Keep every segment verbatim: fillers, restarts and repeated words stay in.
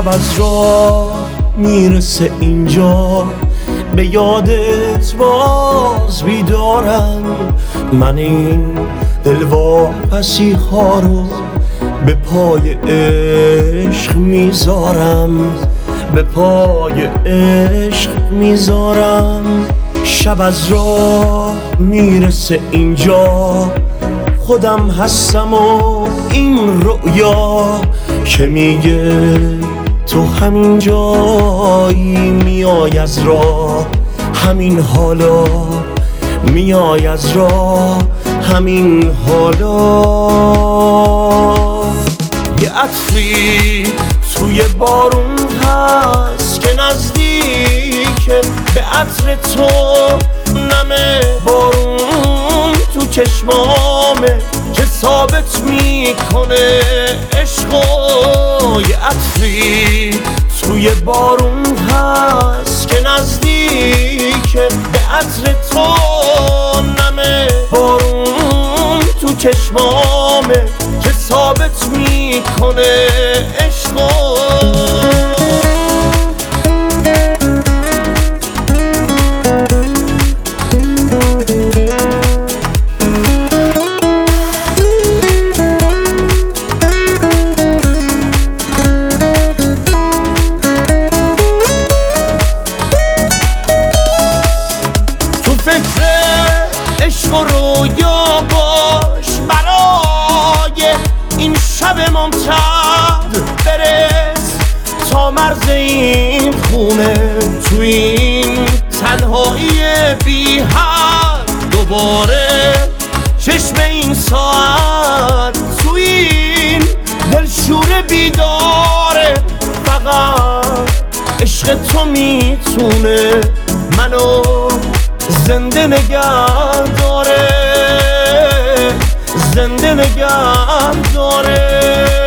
شب از راه میرسه اینجا، به یادت باز بیدارم. من این دلواپسی ها رو به پای عشق میذارم، به پای عشق میذارم. شب از راه میرسه اینجا، خودم هستم و این رؤیا که میگه تو همین جایی، میای از راه همین حالا، میای از راه همین حالا. یه عطری توی بارون هست که نزدیکه به عطر تو، نم بارون تو چشمامه که ثابت میکنه عشقو. یه عطری توی بارون هست که نزدیکه به عطر تو، نم بارون تو چشمامه که ثابت میکنه عشقو. عشق و رویا باش برای این شب ممتد، برس تا مرز این خونه، تو این تنهایی بی حد. دوباره چشم این ساعت تو این دلشور بیداره، فقط عشق تو میتونه منو زنده نگه داره، زنده نگه داره.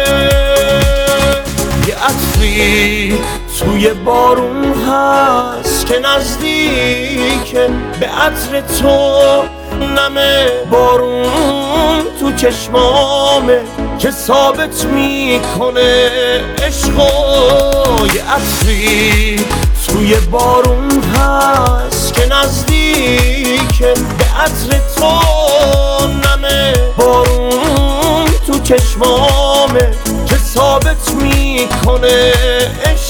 یه عطری توی بارون هست که نزدیکه به عطر تو، نم بارون تو چشمامه که ثابت میکنه عشقو. یه عطری توی بارون هست که نزدیکه به عطر تو، نم بارون تو چشمامه که ثابت میکنه عشق.